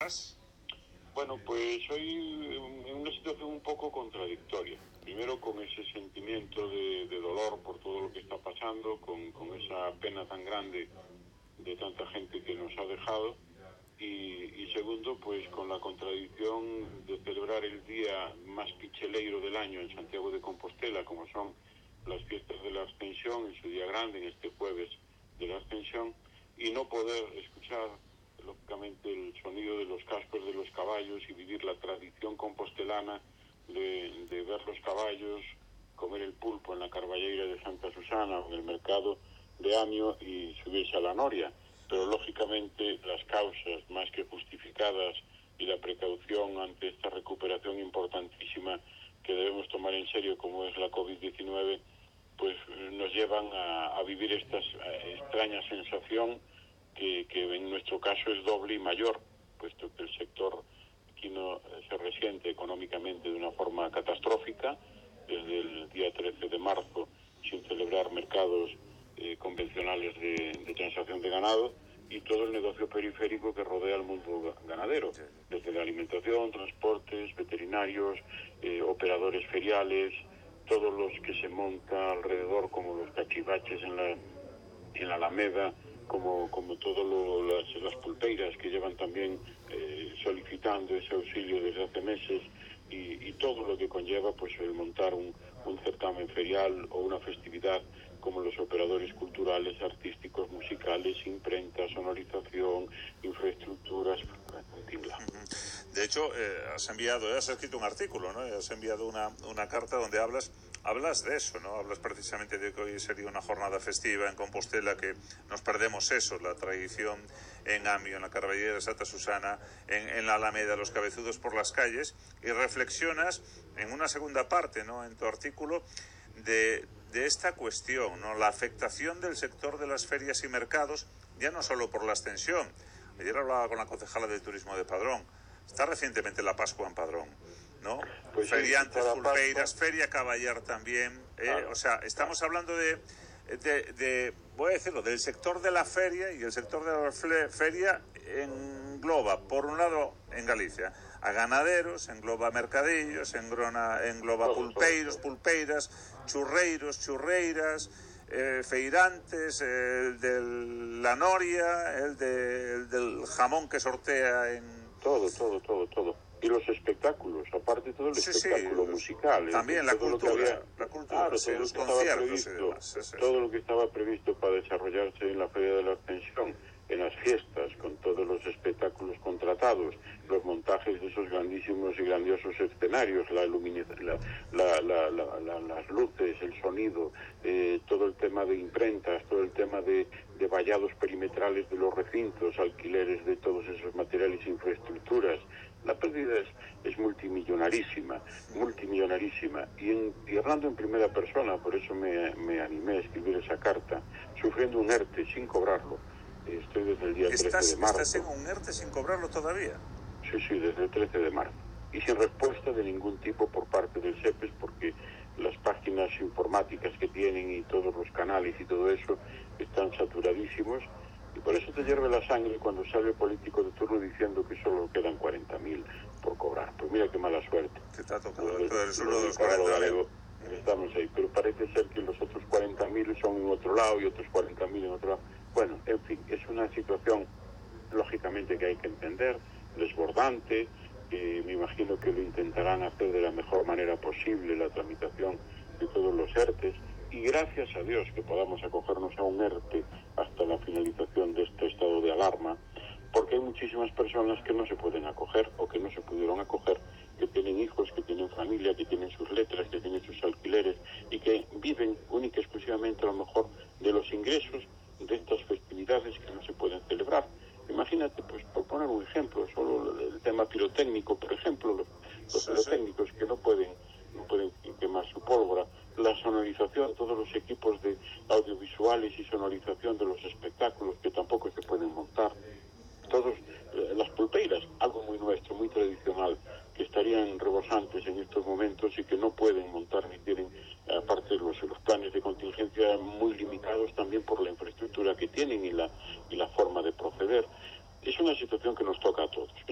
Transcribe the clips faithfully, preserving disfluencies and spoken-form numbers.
estás? Bueno, pues soy en una situación un poco contradictoria. Primero con ese sentimiento de, de dolor por todo lo que está pasando, con, con esa pena tan grande de tanta gente que nos ha dejado, y, y segundo, pues con la contradicción de celebrar el día más picheleiro del año en Santiago de Compostela, como son las fiestas de la Ascensión, en su día grande, en este jueves de la Ascensión, y no poder escuchar lógicamente el sonido de los cascos de los caballos y vivir la tradición compostelana de, de ver los caballos, comer el pulpo en la Carballeira de Santa Susana o en el mercado de Amio y subirse a la Noria. Pero lógicamente las causas más que justificadas y la precaución ante esta recuperación importantísima que debemos tomar en serio, como es la covid diecinueve, pues nos llevan a, a vivir esta extraña sensación que, que en nuestro caso es doble y mayor, puesto que el sector equino se resiente económicamente de una forma catastrófica, desde el día trece de marzo, sin celebrar mercados eh, convencionales de, de transacción de ganado, y todo el negocio periférico que rodea al mundo ganadero, desde la alimentación, transportes, veterinarios, eh, operadores feriales, todos los que se monta alrededor, como los cachivaches en la, en la Alameda, como, como todas las, las pulpeiras que llevan también eh, solicitando ese auxilio desde hace meses, y, y todo lo que conlleva pues el montar un, un certamen ferial o una festividad, como los operadores culturales, artísticos, musicales, imprenta, sonorización, infraestructuras, en fin. De hecho, eh, has enviado, has escrito un artículo, ¿no? Has enviado una, una carta donde hablas hablas de eso, ¿no? Hablas precisamente de que hoy sería una jornada festiva en Compostela, que nos perdemos eso, la tradición en Amio, en la Carballeira de Santa Susana, en, en la Alameda, los cabezudos por las calles, y reflexionas en una segunda parte, ¿no? En tu artículo, de, de esta cuestión, ¿no? La afectación del sector de las ferias y mercados, ya no solo por la Ascensión. Ayer hablaba con la concejala de Turismo de Padrón. Está recientemente la Pascua en Padrón, ¿no? Pues Feriantes, sí, pulpeiras, Feria Caballar también. Eh, claro, o sea, estamos claro. hablando de, de, de, voy a decirlo, del sector de la feria, y el sector de la feria engloba, por un lado, en Galicia, a ganaderos, engloba mercadillos, engloba, engloba pulpeiros, pulpeiras, churreiros, churreiras, eh, feirantes, eh, el de la Noria, el, de, el del jamón que sortea en... Todo, todo, todo, todo. Y los espectáculos, aparte todo el sí, espectáculo sí, musical. También la cultura, había, la cultura, claro, sí, todo los lo que estaba previsto, demás, sí, sí, todo sí. lo que estaba previsto para desarrollarse en la Feria de la Ascensión, en las fiestas, con todos los espectáculos contratados, los montajes de esos grandísimos y grandiosos escenarios, la iluminación, la, la, la, la, la, las luces, el sonido, eh, todo el tema de imprentas, todo el tema de, de vallados perimetrales de los recintos, alquileres de todos esos materiales e infraestructuras. La pérdida es, es multimillonarísima, multimillonarísima. Y, en, y hablando en primera persona, por eso me, me animé a escribir esa carta, sufriendo un ERTE sin cobrarlo. Estoy desde el día trece de marzo. ¿Estás en un ERTE sin cobrarlo todavía? Sí, sí, desde el trece de marzo. Y sin respuesta de ningún tipo por parte del SEPES, porque las páginas informáticas que tienen y todos los canales y todo eso están saturadísimos. Y por eso te hierve la sangre cuando sale el político de turno diciendo que solo quedan cuarenta mil por cobrar. Pues mira qué mala suerte. Que te ha tocado, los, tú eres uno de los cuarenta mil. Estamos ahí, pero parece ser que los otros cuarenta mil son en otro lado y otros cuarenta mil en otro lado. Bueno, en fin, es una situación lógicamente que hay que entender, desbordante, que me imagino que lo intentarán hacer de la mejor manera posible, la tramitación de todos los ERTES, y gracias a Dios que podamos acogernos a un ERTE hasta la finalización de este estado de alarma, porque hay muchísimas personas que no se pueden acoger o que no se pudieron acoger, que tienen hijos, que tienen familia, que tienen sus letras, que tienen sus alquileres y que viven única y exclusivamente a lo mejor de los ingresos de estas festividades que no se pueden celebrar. Imagínate, pues por poner un ejemplo, solo el tema pirotécnico, por ejemplo, los, los sí, pirotécnicos que no pueden, no pueden quemar su pólvora, la sonorización, todos los equipos de audiovisuales y sonorización de los espectáculos que tampoco se pueden montar, todos eh, las pulpeiras, algo muy nuestro, muy tradicional, que estarían rebosantes en estos momentos y que no pueden montar ni tienen, aparte de los, los planes de contingencia muy limitados también por la infraestructura que tienen y la, y la forma de proceder. Es una situación que nos toca a todos, que nos toca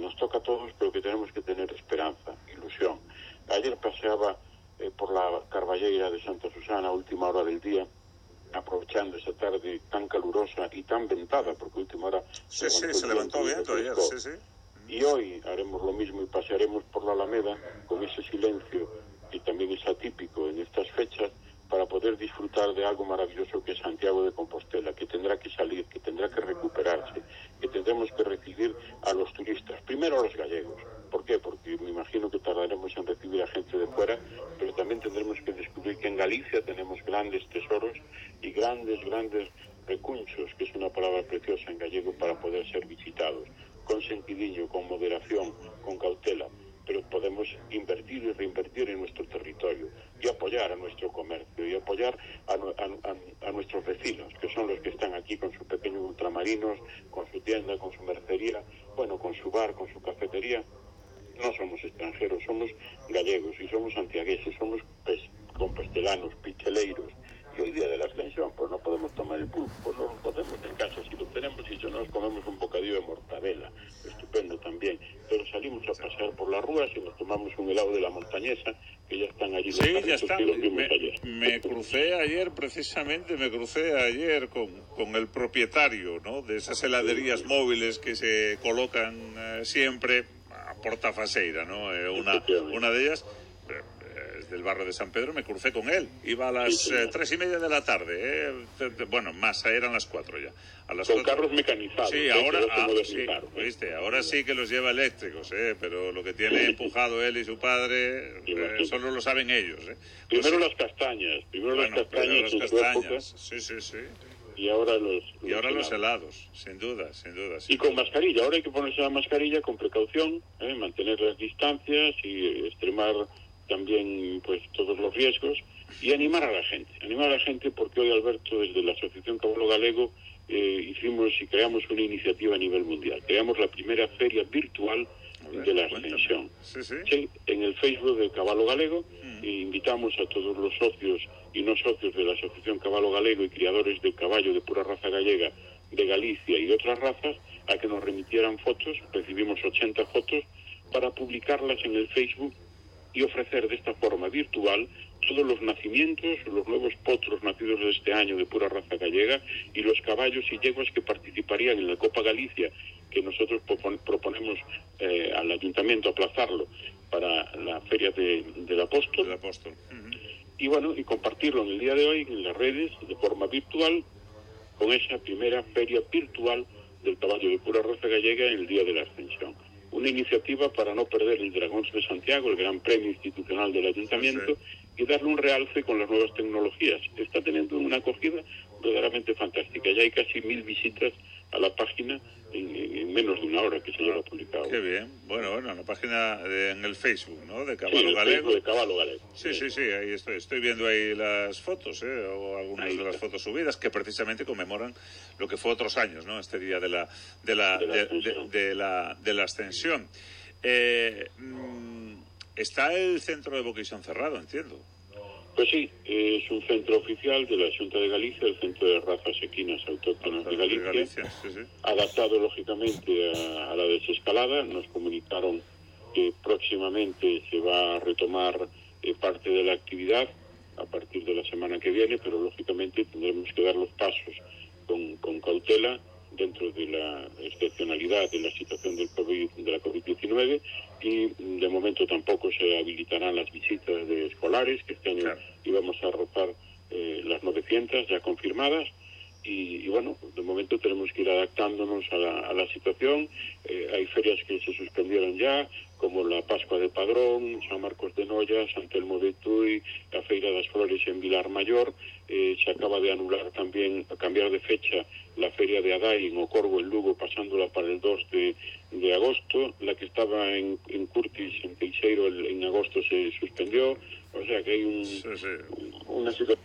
todos, pero que tenemos que tener esperanza, ilusión. Ayer paseaba eh, por la Carballeira de Santa Susana a última hora del día, aprovechando esa tarde tan calurosa y tan ventada, porque a última hora sí, se sí, se levantó viento ayer, sí, sí. Y hoy haremos lo mismo y pasearemos por la Alameda con ese silencio y también es atípico en estas fechas, para poder disfrutar de algo maravilloso que es Santiago de Compostela, que tendrá que salir, que tendrá que recuperarse, que tendremos que recibir a los turistas, primero a los gallegos. ¿Por qué? Porque me imagino que tardaremos en recibir a gente de fuera, pero también tendremos que descubrir que en Galicia tenemos grandes tesoros y grandes, grandes recunchos, que es una palabra preciosa en gallego, para poder ser visitados, con sentidillo, con moderación, con cautela, pero podemos invertir y reinvertir en nuestro territorio y apoyar a nuestro comercio y apoyar a, a, a nuestros vecinos, que son los que están aquí con sus pequeños ultramarinos, con su tienda, con su mercería, bueno, con su bar, con su cafetería. No somos extranjeros, somos gallegos y somos santiagueses, somos pues, compostelanos, picheleiros. Y hoy día de la Ascensión, pues no podemos tomar el pulpo, pues no lo podemos en casa, si lo tenemos y si no nos comemos un bocadillo de mortadela, estupendo también. Pero salimos a pasear por las ruas y nos tomamos un helado de la montañesa, que ya están allí los sí, ya están. que los vimos me, ayer. Me crucé ayer, precisamente, me crucé ayer con, con el propietario, ¿no?, de esas heladerías sí, sí. móviles que se colocan eh, siempre a Portafaseira, ¿no? Eh, una, una de ellas... Eh, del barrio de San Pedro, me crucé con él. Iba a las sí, eh, tres y media de la tarde, eh. bueno, más, eran las cuatro ya. A las con cuatro... carros mecanizados. Sí, ahora, ah, sí, ¿viste? Ahora sí que los lleva eléctricos, eh, pero lo que tiene sí, empujado él y su padre, eh, solo lo saben ellos. Eh. Primero pues, las castañas, primero bueno, las castañas, las castañas. Sí, sí, sí. Y ahora los, los y ahora helados. los helados, sin duda, sin duda. Sin y con duda. mascarilla, ahora hay que ponerse la mascarilla con precaución, eh, mantener las distancias y extremar también pues todos los riesgos y animar a la gente, animar a la gente porque hoy, Alberto, desde la Asociación Caballo Galego eh, hicimos y creamos una iniciativa a nivel mundial. Creamos la primera feria virtual ver, de la Ascensión. ¿Sí, sí? Sí, en el Facebook de Caballo Galego mm. e invitamos a todos los socios y no socios de la Asociación Caballo Galego y criadores de caballo de pura raza gallega de Galicia y de otras razas a que nos remitieran fotos. Recibimos ochenta fotos para publicarlas en el Facebook y ofrecer de esta forma virtual todos los nacimientos, los nuevos potros nacidos de este año de pura raza gallega y los caballos y yeguas que participarían en la Copa Galicia, que nosotros proponemos eh, al Ayuntamiento aplazarlo para la Feria de, del Apóstol. El Apóstol. Uh-huh. Y bueno, y compartirlo en el día de hoy en las redes de forma virtual con esa primera feria virtual del caballo de pura raza gallega en el Día de la Ascensión. Una iniciativa para no perder el Dragón de Santiago, el gran premio institucional del Ayuntamiento, sí, sí. y darle un realce con las nuevas tecnologías. Está teniendo una acogida verdaderamente fantástica. Ya hay casi mil visitas a la página en, en menos de una hora que se lleva publicado. Qué bien. Bueno, bueno, la página de, en el Facebook, ¿no?, de Caballo sí, el Galego. Facebook de Caballo Galego. Sí, sí, sí, ahí estoy. Estoy viendo ahí las fotos, ¿eh?, o algunas ahí de las fotos subidas que precisamente conmemoran lo que fue otros años, ¿no?, este día de la de la de la, de, de, de la, de la Ascensión. Eh, está el centro de vocación cerrado, entiendo. Pues sí, es un centro oficial de la Xunta de Galicia, el Centro de Razas Equinas Autóctonas de Galicia, de Galicia sí, sí. adaptado lógicamente a, a la desescalada. Nos comunicaron que próximamente se va a retomar eh, parte de la actividad a partir de la semana que viene, pero lógicamente tendremos que dar los pasos con, con cautela dentro de la excepcionalidad de la situación del COVID, de la COVID diecinueve, y de momento tampoco se habilitarán las visitas de escolares, que este año claro. íbamos a rozar eh, las novecientas ya confirmadas, y, y bueno, de momento tenemos que ir adaptándonos a la, a la situación. Eh, hay ferias que se suspendieron ya, como la Pascua de Padrón, San Marcos de Noia, San Telmo de Tui, la Feira das Flores en Vilar Mayor. Eh, se acaba de anular también, a cambiar de fecha, la Feria de Adai en Ocorgo, en Lugo, pasándola para el dos de, de agosto. La que estaba en, en Curtis, en Teixeiro, el, en agosto se suspendió. O sea que hay un, sí, sí. una situación